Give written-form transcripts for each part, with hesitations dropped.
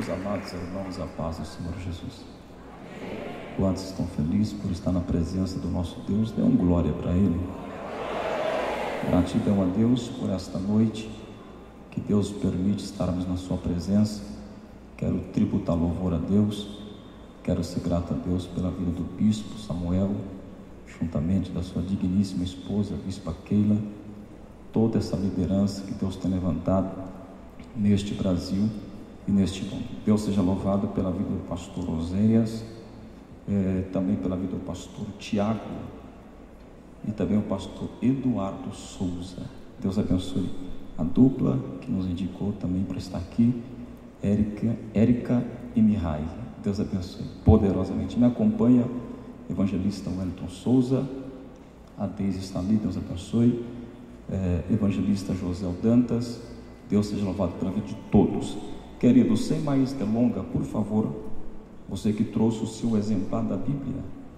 Meus amados irmãos, a paz do Senhor Jesus. Quantos estão felizes por estar na presença do nosso Deus? Dê um glória para Ele. Gratidão a Deus por esta noite que Deus permite estarmos na sua presença. Quero tributar louvor a Deus. Quero ser grato a Deus pela vida do bispo Samuel, juntamente da sua digníssima esposa, a bispa Keila, toda essa liderança que Deus tem levantado neste Brasil e neste mundo. Deus seja louvado pela vida do pastor Oséias, também pela vida do pastor Tiago e também o pastor Eduardo Souza. Deus abençoe a dupla que nos indicou também para estar aqui, Érica e Mihai. Deus abençoe poderosamente. Me acompanha evangelista Wellington Souza, a Deise está ali, Deus abençoe. Evangelista José Dantas, Deus seja louvado pela vida de todos. Queridos, sem mais delonga, por favor, você que trouxe o seu exemplar da Bíblia,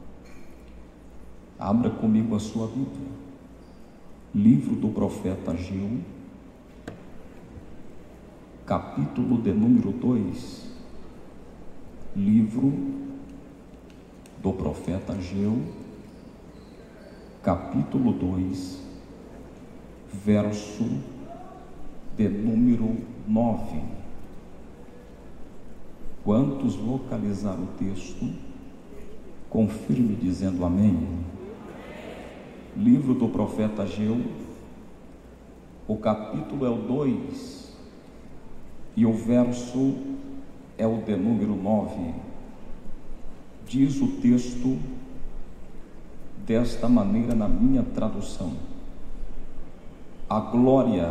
abra comigo a sua Bíblia, livro do profeta Ageu, capítulo de número 2, livro do profeta Ageu, capítulo 2, verso de número 9. Quantos localizaram o texto, confirme dizendo amém. Livro do profeta Ageu, o capítulo é o 2 e o verso é o de número 9. Diz o texto desta maneira na minha tradução: a glória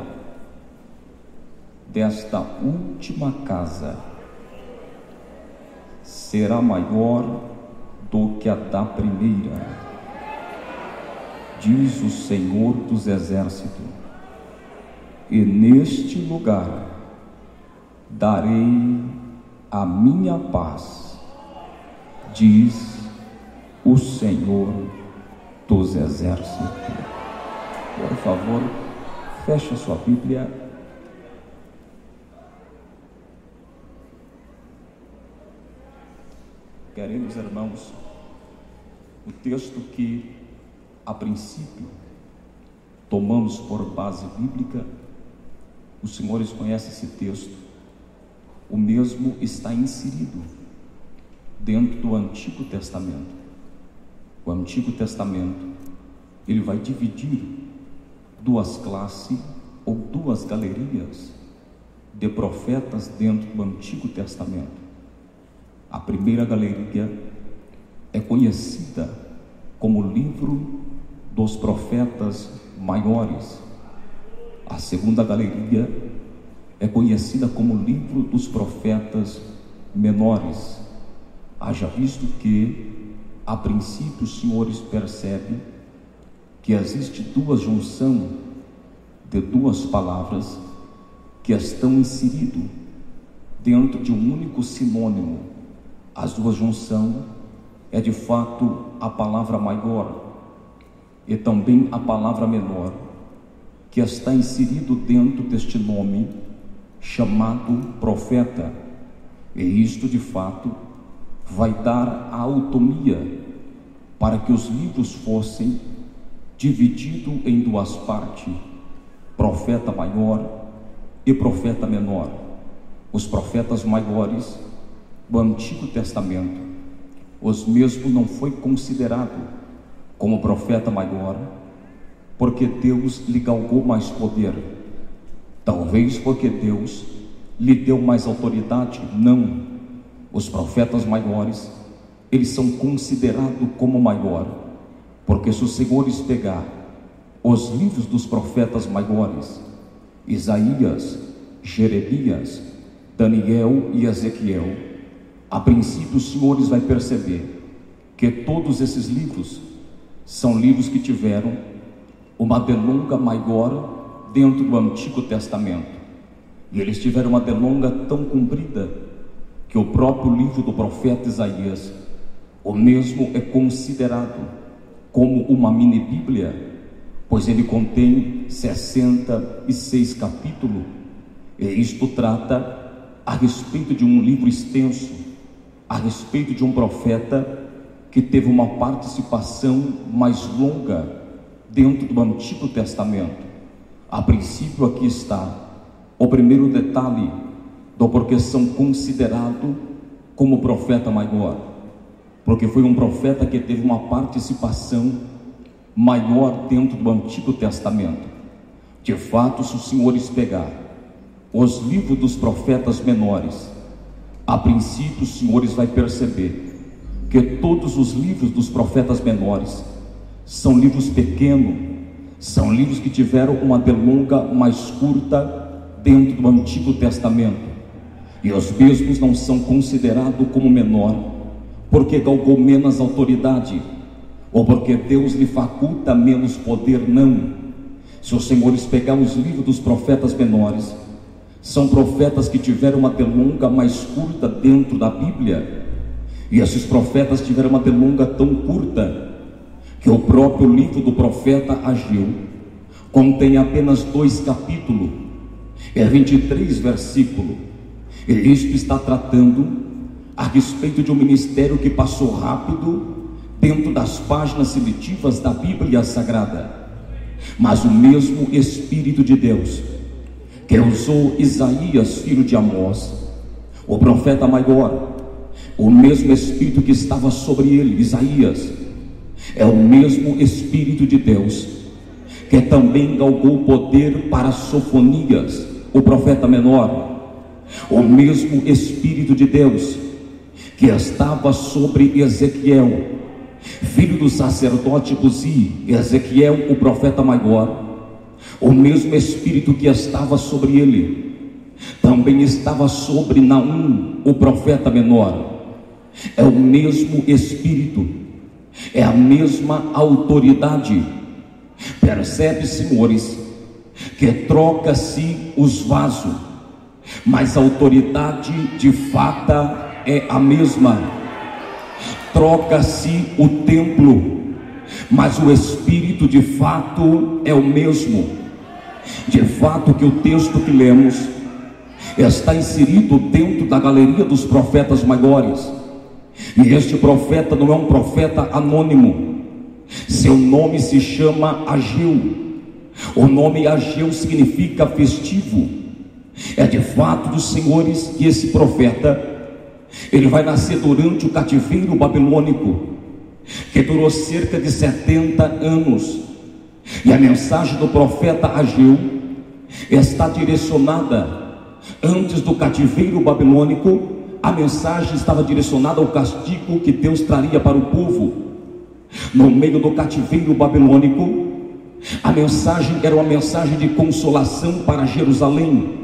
desta última casa será maior do que a da primeira, diz o Senhor dos Exércitos, e neste lugar darei a minha paz, diz o Senhor dos Exércitos. Por favor, feche a sua Bíblia. Queridos irmãos, o texto que a princípio tomamos por base bíblica, os senhores conhecem esse texto, o mesmo está inserido dentro do Antigo Testamento. O Antigo Testamento, ele vai dividir duas classes ou duas galerias de profetas dentro do Antigo Testamento. A primeira galeria é conhecida como livro dos profetas maiores. A segunda galeria é conhecida como livro dos profetas menores. Haja visto que, a princípio, os senhores percebem que existe duas junção de duas palavras que estão inseridas dentro de um único sinônimo. As duas junção é de fato a palavra maior e também a palavra menor, que está inserido dentro deste nome chamado profeta. E isto de fato vai dar a autonomia para que os livros fossem divididos em duas partes: profeta maior e profeta menor. Os profetas maiores do Antigo Testamento, os mesmos não foi considerado como profeta maior, porque Deus lhe galgou mais poder, talvez porque Deus lhe deu mais autoridade. Não, os profetas maiores, eles são considerados como maior, porque se os senhores pegar os livros dos profetas maiores, Isaías, Jeremias, Daniel e Ezequiel, a princípio os senhores vão perceber que todos esses livros são livros que tiveram uma delonga maior dentro do Antigo Testamento, e eles tiveram uma delonga tão comprida que o próprio livro do profeta Isaías, o mesmo é considerado como uma mini Bíblia, pois ele contém 66 capítulos, e isto trata a respeito de um livro extenso, a respeito de um profeta que teve uma participação mais longa dentro do Antigo Testamento. A princípio, aqui está o primeiro detalhe do porquê são considerados como profeta maior, porque foi um profeta que teve uma participação maior dentro do Antigo Testamento. De fato, se os senhores pegar os livros dos profetas menores, a princípio os senhores vai perceber que todos os livros dos profetas menores são livros pequenos, são livros que tiveram uma delonga mais curta dentro do Antigo Testamento, e os mesmos não são considerados como menor, porque galgou menos autoridade, ou porque Deus lhe faculta menos poder. Não. Se os senhores pegar os livros dos profetas menores, são profetas que tiveram uma delonga mais curta dentro da Bíblia, e esses profetas tiveram uma delonga tão curta que o próprio livro do profeta Ageu contém apenas 2 capítulos, 23 versículos, e isto está tratando a respeito de um ministério que passou rápido dentro das páginas seletivas da Bíblia Sagrada. Mas o mesmo Espírito de Deus que usou Isaías, filho de Amós, o profeta maior, o mesmo Espírito que estava sobre ele, Isaías, é o mesmo Espírito de Deus que também galgou o poder para Sofonias, o profeta menor. O mesmo Espírito de Deus que estava sobre Ezequiel, filho do sacerdote Buzi, Ezequiel, o profeta maior, o mesmo Espírito que estava sobre ele também estava sobre Naum, o profeta menor. É o mesmo Espírito, é a mesma autoridade. Percebe, senhores, que troca-se os vasos, mas a autoridade de fato é a mesma. Troca-se o templo, mas o Espírito de fato é o mesmo. De fato que o texto que lemos está inserido dentro da galeria dos profetas maiores, e este profeta não é um profeta anônimo. Seu nome se chama Ageu. O nome Ageu significa festivo. É de fato dos senhores que esse profeta, ele vai nascer durante o cativeiro babilônico, que durou cerca de 70 anos. E a mensagem do profeta Ageu está direcionada, antes do cativeiro babilônico, a mensagem estava direcionada ao castigo que Deus traria para o povo. No meio do cativeiro babilônico, a mensagem era uma mensagem de consolação para Jerusalém.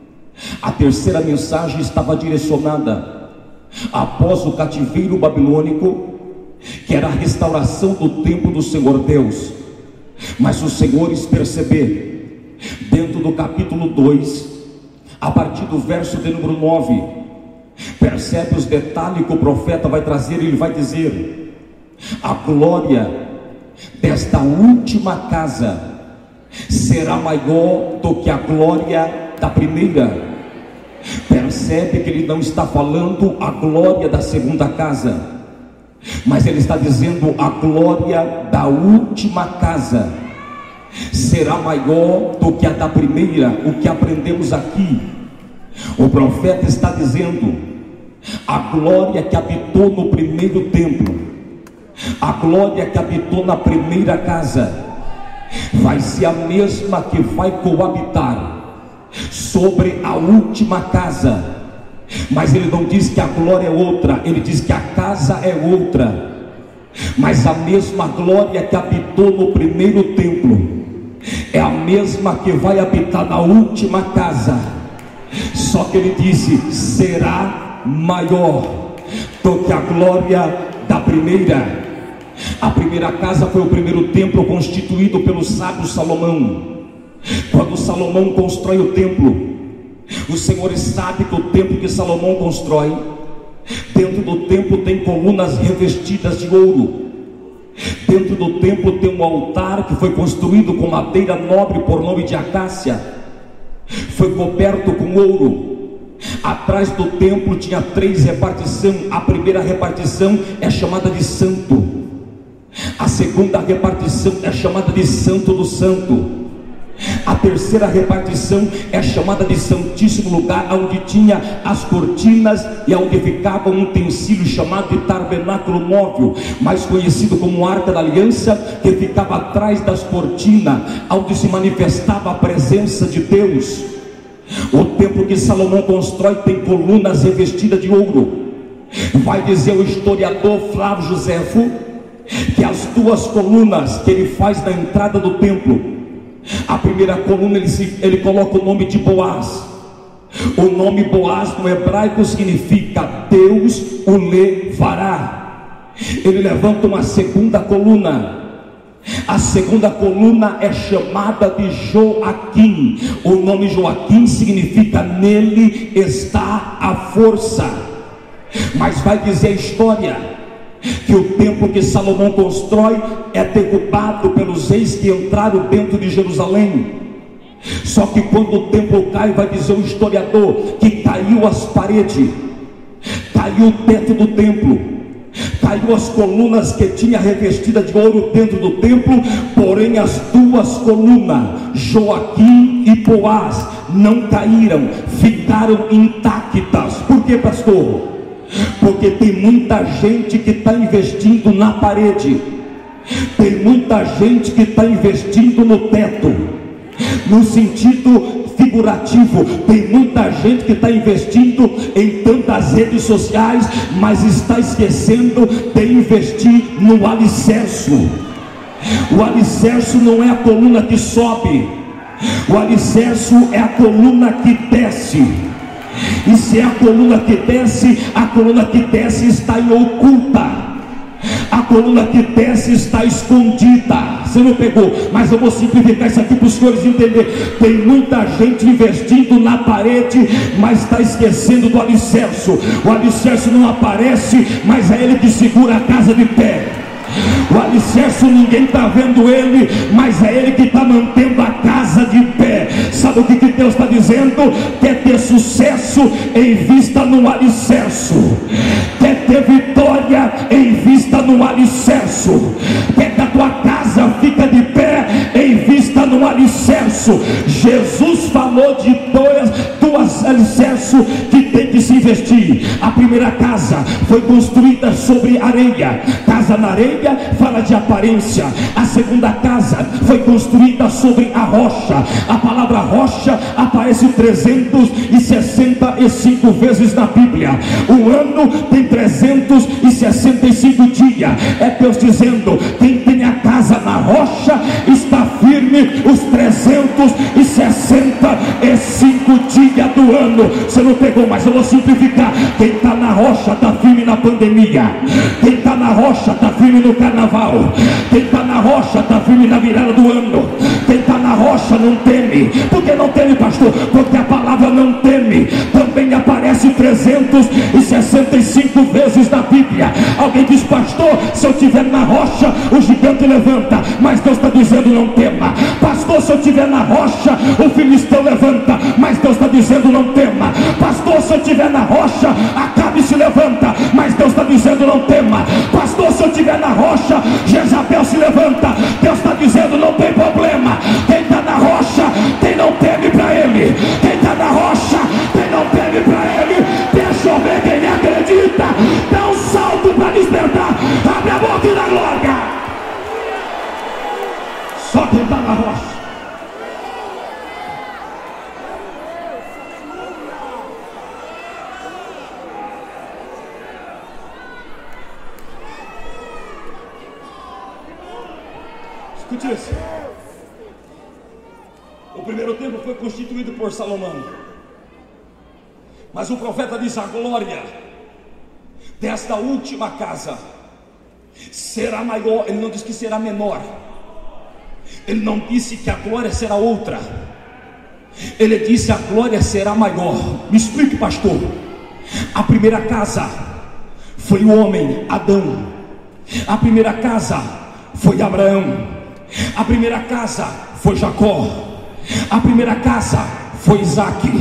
A terceira mensagem estava direcionada após o cativeiro babilônico, que era a restauração do templo do Senhor Deus. Mas os senhores perceberam, dentro do capítulo 2, a partir do verso de número 9, percebe os detalhes que o profeta vai trazer. Ele vai dizer: a glória desta última casa será maior do que a glória da primeira. Percebe que ele não está falando a glória da segunda casa, mas ele está dizendo a glória da última casa será maior do que a da primeira. O que aprendemos aqui, o profeta está dizendo: a glória que habitou no primeiro templo, a glória que habitou na primeira casa, vai ser a mesma que vai coabitar sobre a última casa. Mas ele não diz que a glória é outra, ele diz que a casa é outra. Mas a mesma glória que habitou no primeiro templo é a mesma que vai habitar na última casa. Só que ele disse: será maior do que a glória da primeira. A primeira casa foi o primeiro templo constituído pelo sábio Salomão. Quando Salomão constrói o templo, os senhores sabem que o templo que Salomão constrói, dentro do templo tem colunas revestidas de ouro. Dentro do templo tem um altar que foi construído com madeira nobre por nome de acácia, foi coberto com ouro. Atrás do templo tinha 3 repartições. A primeira repartição é chamada de santo. A segunda repartição é chamada de santo do santo. A terceira repartição é chamada de santíssimo lugar, onde tinha as cortinas e onde ficava um utensílio chamado de tabernáculo móvel, mais conhecido como Arca da Aliança, que ficava atrás das cortinas, onde se manifestava a presença de Deus. O templo que Salomão constrói tem colunas revestidas de ouro. Vai dizer o historiador Flávio Josefo que as 2 colunas que ele faz na entrada do templo, a primeira coluna ele coloca o nome de Boaz. O nome Boaz no hebraico significa Deus o levará. Ele levanta uma segunda coluna. A segunda coluna é chamada de Joaquim. O nome Joaquim significa nele está a força. Mas vai dizer a história que o templo que Salomão constrói é derrubado pelos reis que entraram dentro de Jerusalém. Só que quando o templo cai, vai dizer o historiador que caiu as paredes, caiu o teto do templo, caiu as colunas que tinha revestida de ouro dentro do templo. Porém as 2 colunas, Joaquim e Boaz, não caíram, ficaram intactas. Por que, pastor? Porque tem muita gente que está investindo na parede, tem muita gente que está investindo no teto, no sentido figurativo. Tem muita gente que está investindo em tantas redes sociais, mas está esquecendo de investir no alicerce. O alicerce não é a coluna que sobe, o alicerce é a coluna que desce. E se é a coluna que desce está em oculta. A coluna que desce está escondida. Você não pegou, mas eu vou simplificar isso aqui para os senhores entenderem. Tem muita gente investindo na parede, mas está esquecendo do alicerce. O alicerce não aparece, mas é ele que segura a casa de pé. O alicerce ninguém está vendo ele, mas é ele que está mantendo a casa de pé. Sabe o que Deus está dizendo? Quer ter sucesso? Invista no alicerce. Quer ter vitória? Invista no alicerce. Quer que a tua casa fique de pé? Invista no alicerce. Jesus falou de duas alicerces que tem que se investir. A primeira casa foi construída sobre areia. Casa na areia fala de aparência. A segunda casa foi construída sobre a rocha. A palavra rocha aparece 365 vezes na Bíblia. O ano tem 365 dias. É Deus dizendo: quem tem a casa na rocha está firme os 365 dias do ano. Você não pegou, mas eu vou simplificar. Quem está na rocha está firme na pandemia. Quem está na rocha está firme no carnaval. Quem está na rocha está firme na virada do ano. Quem está na rocha não teme. Por que não teme, pastor? Porque a palavra não teme também aparece 365 vezes na Bíblia. Alguém diz: pastor, se eu estiver na rocha o gigante levanta. Mas Deus está dizendo: não tema. Pastor, se eu estiver na rocha o filisteu levanta. Mas Deus está dizendo: não tema. Pastor, se eu estiver na rocha Acabe se levanta. Mas Deus está dizendo: não tema. Pastor, se eu estiver na rocha Jezabel se levanta. Deus está dizendo: não tem problema. Quem está na rocha tem não teme para ele. Quem está na rocha tem não teme para ele. Deixa eu ver quem acredita. Dá um salto para despertar. Abre a boca e dá glória. Só quem está na rocha. Escute isso. O primeiro templo foi constituído por Salomão, mas o profeta diz: a glória desta última casa será maior. Ele não disse que será menor. Ele não disse que a glória será outra. Ele disse: a glória será maior. Me explique, pastor. A primeira casa foi o homem Adão. A primeira casa foi Abraão. A primeira casa foi Jacó. A primeira casa foi Isaac.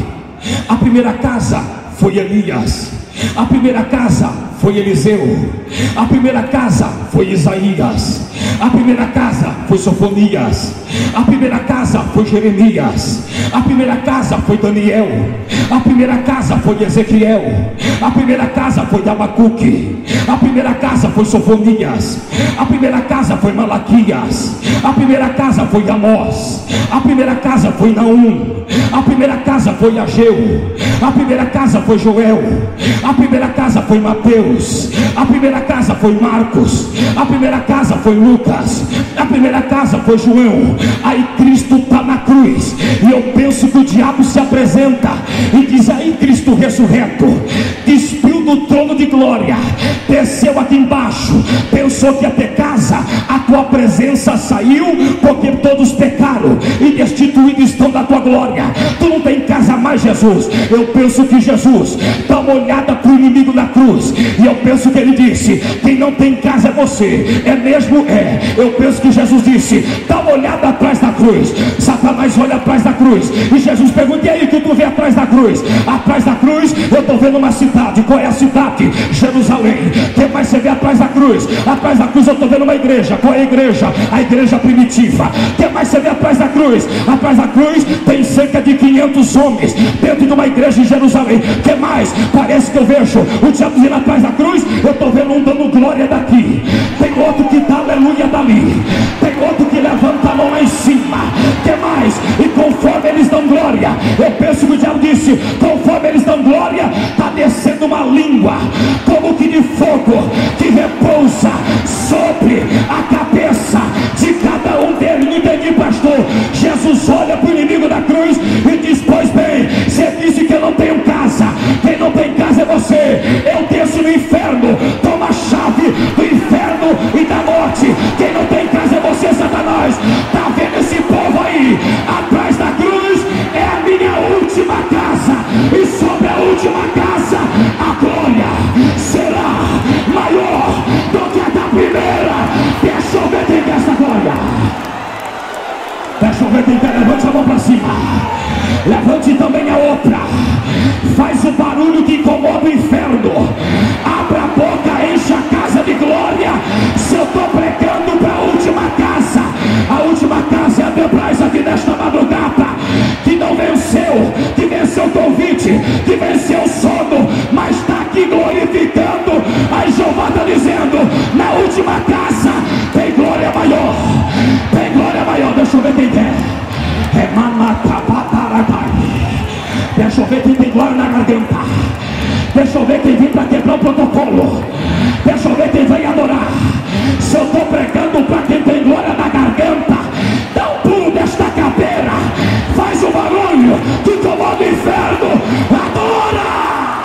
A primeira casa foi Elias. A primeira casa foi Eliseu. A primeira casa foi Isaías. A primeira casa foi Sofonias. A primeira casa foi Jeremias. A primeira casa foi Daniel. A primeira casa foi Ezequiel. A primeira casa foi Abacuque. A primeira casa foi Sofonias. A primeira casa foi Malaquias. A primeira casa foi Amós. A primeira casa foi Naum. A primeira casa foi Ageu. A primeira casa foi Joel. A primeira casa foi Mateus. A primeira casa foi Marcos. A primeira casa foi Lucas. A primeira casa foi João. Aí Cristo está na cruz, e eu penso que o diabo se apresenta e diz: aí Cristo ressurreto, despiu do trono de glória, desceu aqui embaixo, pensou que ia ter casa, a tua presença saiu, porque todos pecaram e destituídos estão da tua glória. Tu não tem casa mais, Jesus. Eu penso que Jesus dá uma olhada para o inimigo na cruz, e eu penso que ele disse: quem não tem casa é você. É mesmo? É. Eu penso que Jesus disse: dá uma olhada atrás da cruz. Satanás olha atrás da cruz, e Jesus pergunta: e aí, o que tu vê atrás da cruz? Atrás da cruz eu estou vendo uma cidade. Qual é a cidade? Jerusalém. O que mais você vê atrás da cruz? Atrás da cruz eu estou vendo uma igreja. Qual é a igreja? A igreja primitiva. O que mais você vê atrás da cruz? Atrás da cruz tem cerca de 500 homens dentro de uma igreja em Jerusalém. O que mais? Parece que eu vejo o diabo vindo atrás da cruz. Eu estou vendo um dando glória daqui, tem outro que dá aleluia dali, tem outro que levanta a mão lá em cima. O que mais? E conforme eles dão glória, eu penso que o diabo disse: conforme eles dão glória, está descendo uma língua como que de fogo, que repousa sobre a cabeça de cada um deles. Não entendi, pastor? Jesus olha para o inimigo da cruz e diz: pois bem, você disse que eu não tenho casa. Quem não tem casa é você. Eu desço no inferno, toma a chave do inferno e da morte. Quem não tem casa é você, Satanás. Está vendo esse povo aí? Atrás da cruz é a minha última casa, e sobre a última casa a glória será maior do que a da primeira. Deixa eu ver quem quer essa glória. Deixa eu ver quem quer. Levante a mão para cima. Levante também a outra. Faz o barulho que incomoda o inferno. Abra a boca, enche a casa de glória. Se eu estou pregando para a última casa é a Debrais aqui nesta madrugada, que não venceu, que venceu o convite, que venceu o sono, mas está aqui glorificando. Aí Jeová está dizendo: na última casa tem glória maior, tem glória maior. Deixa eu ver quem quer. É Manacapataratai. Deixa eu ver quem tem glória na garganta. Deixa eu ver quem vem para quebrar o protocolo. Deixa eu ver quem vem adorar. Se eu estou pregando para quem tem glória na garganta, dá um pulo desta cadeira, faz um barulho que incomoda o inferno. Adora!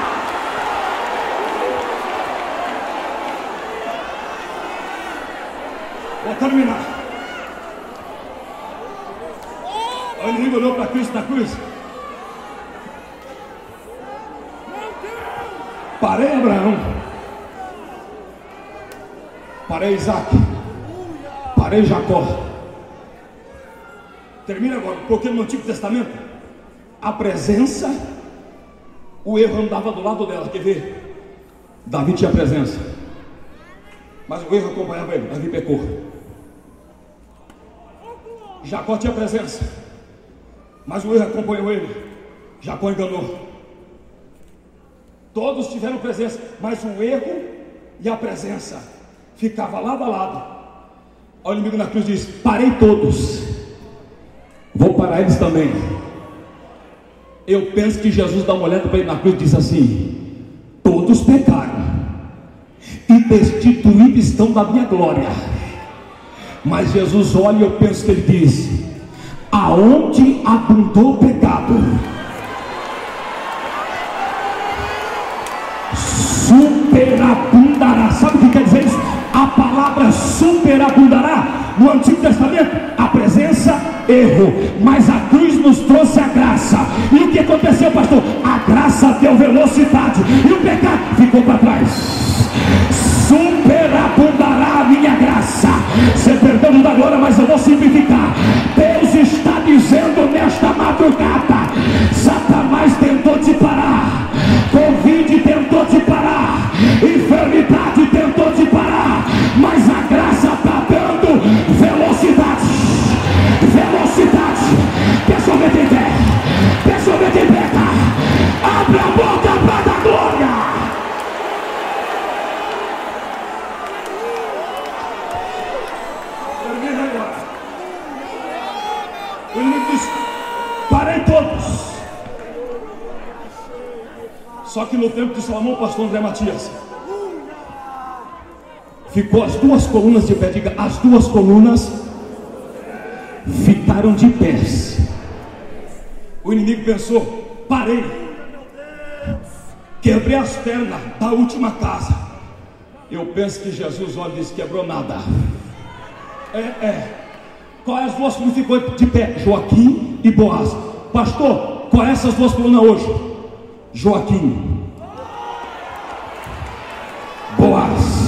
Vou terminar. O inimigo olhou para Cristo na cruz. Parei Abraão, parei Isaac, parei Jacó. Termina agora, porque no Antigo Testamento a presença, o erro andava do lado dela. Quer ver? Davi tinha presença, mas o erro acompanhava ele. Davi pecou. Jacó tinha presença, mas o erro acompanhou ele. Jacó enganou. Todos tiveram presença, mas o erro e a presença ficava lado a lado. O inimigo na cruz diz: parei todos, vou parar eles também. Eu penso que Jesus dá uma olhada para ele na cruz e diz assim: todos pecaram e destituídos estão da minha glória. Mas Jesus olha e eu penso que ele diz: aonde abundou o pecado, superabundará. Sabe o que quer dizer isso? A palavra superabundará no Antigo Testamento, a presença, erro, mas a cruz nos trouxe a graça. E o que aconteceu, pastor? A graça deu velocidade e o pecado ficou para trás. Superabundará a minha graça. Você perdeu no da glória, mas eu vou simplificar. Deus está dizendo nesta madrugada: Satanás tentou Só que no tempo de Salomão, pastor André Matias, ficou as duas colunas de pé. Diga, as duas colunas ficaram de pés. O inimigo pensou: parei, quebrei as pernas da última casa. Eu penso que Jesus olha e diz: quebrou nada. Qual é as duas colunas que ficou de pé? Joaquim e Boaz. Pastor, qual é essas duas colunas hoje? Joaquim, Boaz.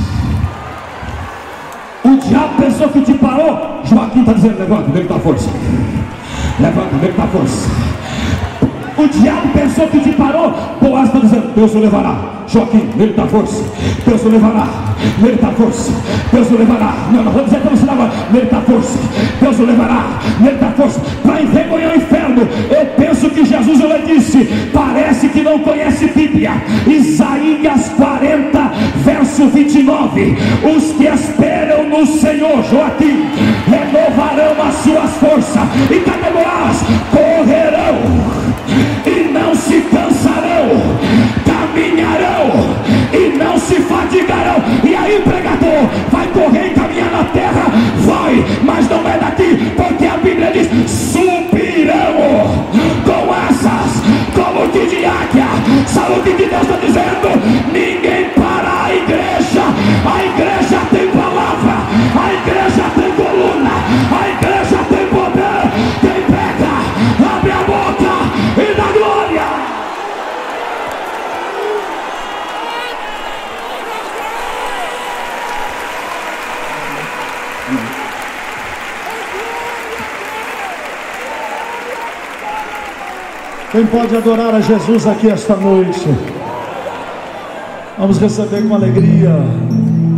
O diabo pensou que te parou. Joaquim está dizendo: levanta, dele está força. Levanta, dele está força. O diabo pensou que te parou. Boaz está dizendo: Deus o levará. Joaquim, nele está força. Deus o levará. Nele está força. Deus o levará. Não vou dizer para você agora. Nele está força. Deus o levará. Nele está força. Para envergonhar o inferno. Eu penso que Jesus disse: parece que não conhece Bíblia. Isaías 40, verso 29. Os que esperam no Senhor, Joaquim, renovarão as suas forças. E cadê Boaz? Correrão e não se cansarão, caminharão e não se fatigarão. E aí, pregador, vai correr e caminhar na terra? Vai, mas não é daqui, porque a Bíblia diz: subirão com asas como que de águia. Sabe o que Deus está dizendo? Ninguém para a igreja. A igreja tem palavra, a igreja tem coluna, a igreja tem poder. Quem pega, abre a boca e dá glória. Quem pode adorar a Jesus aqui esta noite? Vamos receber com alegria